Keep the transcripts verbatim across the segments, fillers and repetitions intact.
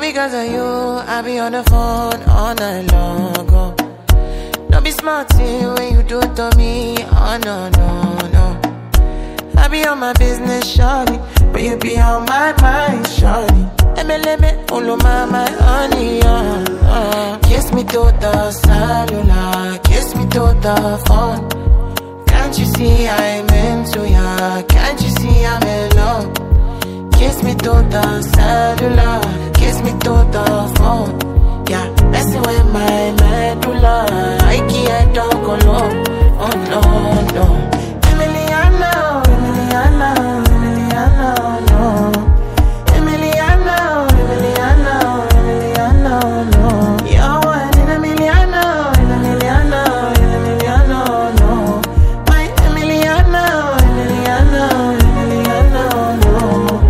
because of you, I be on the phone all night long. Oh. Don't be smart when you do it to me. Oh no, no, no. I be on my business, shawty, but you be on my mind, shawty. M L M, follow my, my honey, uh, uh. Kiss me to the cellular, kiss me to the phone. Can't you see I'm into ya? Can't you see I'm in love? Kiss me to the cellular, kiss me to the phone. Yeah, messing with my medulla, I can't talk alone. Oh no, no. Emiliano, Emiliano, Emiliano, no. Emiliano, Emiliano, Emiliano, no. You're one in a Emiliano, in Emiliano, in Emiliano, no. My Emiliano, Emiliano, Emiliano, no.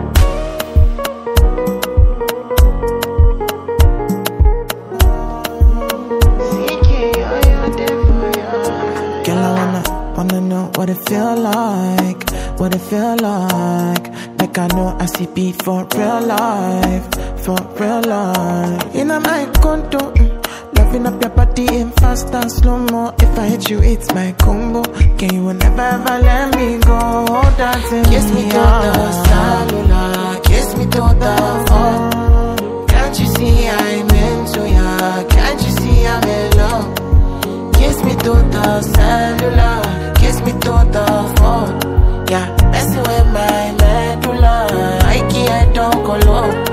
Girl, I wanna, wanna know what it feel like, what it feel like. Like I know I see beat for real life, for real life. In a my condo, mm, loving up your body in fast and slow-mo. If I hit you, it's my combo. Can you never ever let me go? Hold on to kiss me, me to the cellular, kiss me to the phone. Can't you see I'm into ya? Can't you see I'm in love? Kiss me to the cellular, kiss me to the phone. Yeah, messing with my medulla, I can't talk alone.